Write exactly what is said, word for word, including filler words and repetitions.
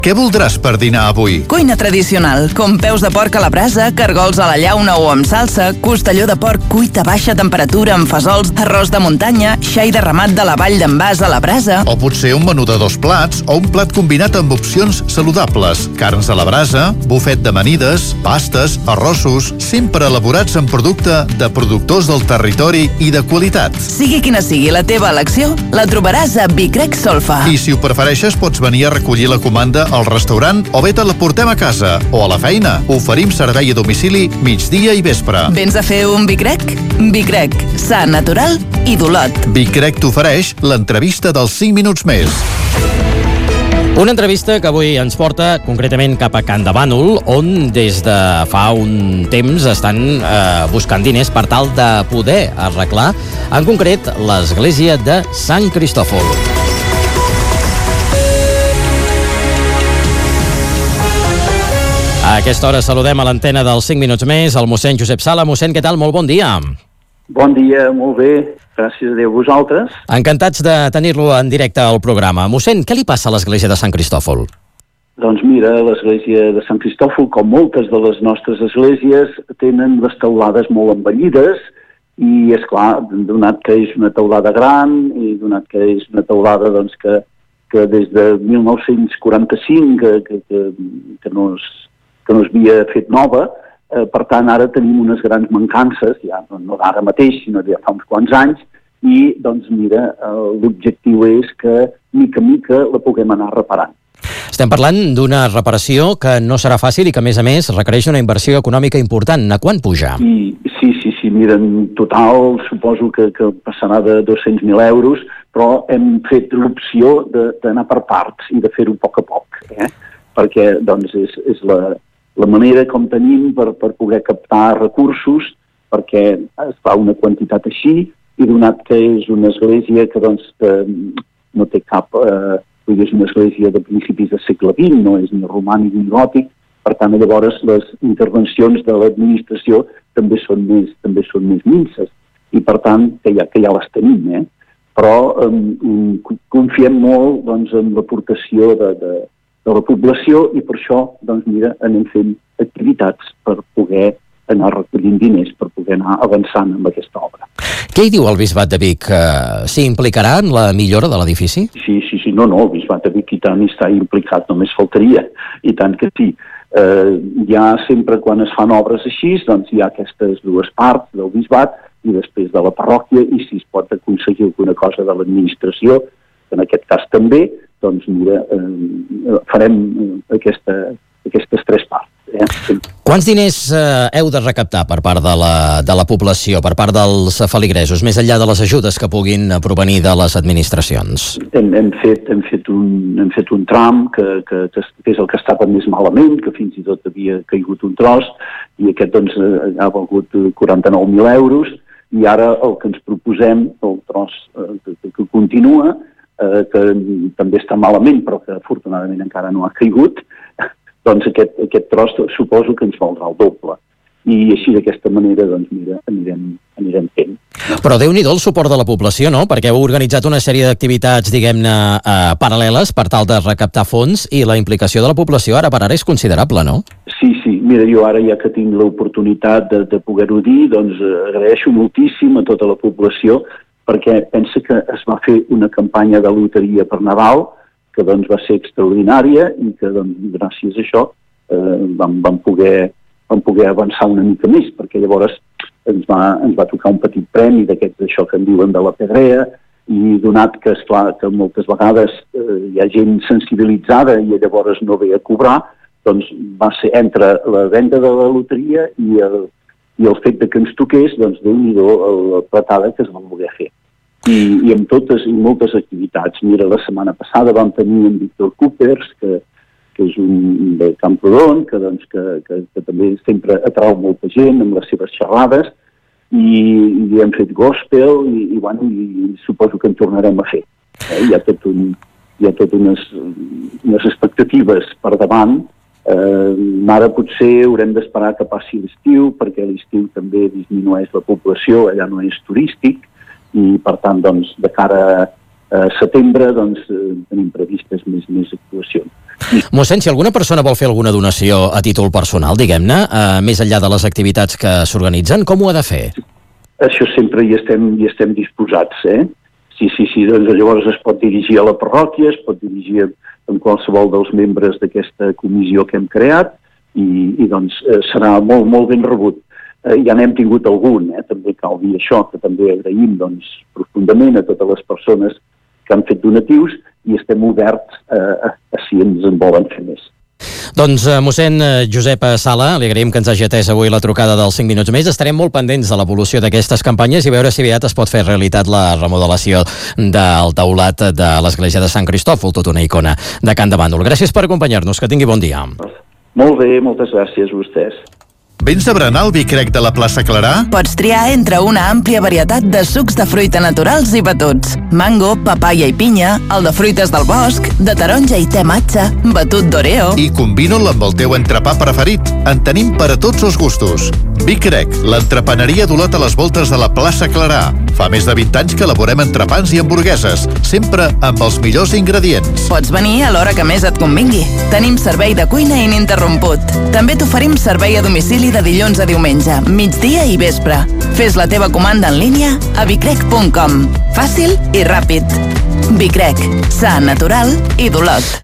Què voldràs per dinar avui? Cuina tradicional, com peus de porc a la brasa, cargols a la llauna o amb salsa, costelló de porc cuit a baixa temperatura amb fesols, arròs de muntanya, xai de ramat de la vall d'en Bas a la brasa... O potser un menú de dos plats o un plat combinat amb opcions saludables. Carns a la brasa, bufet d'amanides, pastes, arrossos, sempre elaborats en producte de productors del territori i de qualitat. Sigui quina sigui la teva elecció, la trobaràs a Vicrec Solfa. I si ho prefereixes, pots venir a recollir la comanda al restaurant o bé te la portem a casa o a la feina. Oferim servei a domicili migdia i vespre. Vens a fer un Vicrec? Vicrec, sa, natural i d'Olot. Vicrec t'ofereix l'entrevista dels cinc minuts més. Una entrevista que avui ens porta concretament cap a Can de Bànol, on des de fa un temps estan eh, buscant diners per tal de poder arreglar, en concret, l'església de Sant Cristòfol. A aquesta hora saludem a l'antena dels cinc minuts més el mossèn Josep Sala. Mossèn, què tal? Molt bon dia. Bon dia, molt bé. Gràcies a Déu, vosaltres. Encantats de tenir-lo en directe al programa. Mossèn, què li passa a l'església de Sant Cristòfol? Doncs mira, l'església de Sant Cristòfol, com moltes de les nostres esglésies, tenen les teulades molt envellides i, és clar, donat que és una teulada gran i donat que és una teulada doncs, que, que des de mil nou-cents quaranta-cinc que, que, que, que no es que no s'havia fet nova, eh, per tant ara tenim unes grans mancances, ja no d'ara mateix, sinó de ja fa uns quants anys, i doncs mira, eh, l'objectiu és que mica a mica la puguem anar reparant. Estem parlant d'una reparació que no serà fàcil i que a més a més requereix una inversió econòmica important. A quan puja? I, sí, sí, sí, mira, en total suposo que, que passarà de dos-cents mil euros, però hem fet l'opció d'anar per parts i de fer-ho a poc a poc, eh? Perquè doncs és, és la la manera com tenim per, per poder captar recursos, perquè es fa una quantitat així, i donat que és una església que doncs, eh, no té cap... Eh, és una església de principis del segle vint, no és ni romànic ni gòtic, per tant, llavors les intervencions de l'administració també són més, també són més minces, i per tant, que ja, que ja les tenim, eh? Però eh, confiem molt doncs, en l'aportació de, de de la població i per això, doncs mira, anem fent activitats per poder anar recollint diners, per poder anar avançant amb aquesta obra. Què hi diu el Bisbat de Vic? Uh, S'hi implicarà en la millora de l'edifici? Sí, sí, sí, no, no, el Bisbat de Vic i tant està implicat, només faltaria, i tant que sí. Eh, ja sempre quan es fan obres així, doncs hi ha aquestes dues parts del Bisbat i després de la parròquia, i si es pot aconseguir alguna cosa de l'administració, en aquest cas també, doncs mira, eh, farem aquesta, aquestes tres parts. Eh? Quants diners eh, heu de recaptar per part de la, de la població, per part dels feligresos, més enllà de les ajudes que puguin provenir de les administracions? Hem, hem, fet, hem, fet, un, hem fet un tram que, que, que és el que estava més malament, que fins i tot havia caigut un tros, i aquest doncs, ha valgut quaranta-nou mil euros, i ara el que ens proposem, el tros eh, que, que continua, eh, que també està malament, però que afortunadament encara no ha caigut, doncs aquest, aquest tros suposo que ens valdrà el doble. I així d'aquesta manera, doncs mira, anirem, anirem fent. Però Déu-n'hi-do el suport de la població, no? Perquè heu organitzat una sèrie d'activitats, diguem-ne, eh, paral·leles per tal de recaptar fons i la implicació de la població ara per ara és considerable, no? Sí, sí. Mira, jo ara ja que tinc l'oportunitat de, de poder-ho dir, doncs agraeixo moltíssim a tota la població perquè pensa que es va fer una campanya de loteria per Nadal que doncs va ser extraordinària i que doncs, gràcies a això eh, vam, vam, poder, vam poder avançar una mica més, perquè llavors ens va, ens va tocar un petit premi d'aquests d'això que en diuen de la pedrea, i donat que, esclar, que moltes vegades eh, hi ha gent sensibilitzada i llavors no ve a cobrar, doncs va ser entre la venda de la loteria i el, i el fet de que ens toqués, doncs Déu-n'hi-do la platada que es va voler fer. I, i amb totes i moltes activitats. Mira, la setmana passada vam tenir en Víctor Coopers, que, que és un de Camprodon, que, doncs, que, que, que també sempre atrau molta gent amb les seves xerrades, i, i hem fet gospel, i, i, bueno, i suposo que en tornarem a fer. Eh? Hi ha tot, un, hi ha tot unes, unes expectatives per davant. Eh, ara potser haurem d'esperar que passi l'estiu, perquè l'estiu també disminueix la població, allà no és turístic, i per tant, doncs, de cara a setembre doncs, tenim previstes més, més actuacions. Mossèn, si alguna persona vol fer alguna donació a títol personal, diguem-ne, eh, més enllà de les activitats que s'organitzen, com ho ha de fer? Això sempre hi estem, hi estem disposats, eh? Sí, sí, sí, doncs llavors es pot dirigir a la parròquia, es pot dirigir amb qualsevol dels membres d'aquesta comissió que hem creat i, i doncs serà molt, molt ben rebut. Eh, ja n'hem tingut algun, eh? També cal dir això, que també agraïm doncs, profundament a totes les persones que han fet donatius i estem oberts eh, a, a si ens en volen fer més. Doncs, eh, mossèn Josep Sala, li agraïm que ens hagi atès avui la trucada dels cinc minuts més. Estarem molt pendents de l'evolució d'aquestes campanyes i veure si aviat es pot fer realitat la remodelació del teulat de l'església de Sant Cristòfol, tota una icona de Can de Bànol. Gràcies per acompanyar-nos, que tingui bon dia. Molt bé, moltes gràcies a vostès. Vens a berenar el vi crec de la plaça Clarà? Pots triar entre una àmplia varietat de sucs de fruita naturals i batuts. Mango, papaia i pinya, el de fruites del bosc, de taronja i te matxa, batut d'oreo... I combina'l amb el teu entrepà preferit. En tenim per a tots els gustos. Vi crec, l'entrepaneria d'Olot a les voltes de la plaça Clarà. Fa més de vint anys que elaborem entrepans i hamburgueses, sempre amb els millors ingredients. Pots venir a l'hora que més et convingui. Tenim servei de cuina ininterromput. També t'oferim servei a domicili de dilluns a diumenge, migdia i vespre. Fes la teva comanda en línia a vicrec punt com. Fàcil i ràpid. Vicrec, sa, natural i d'Olot.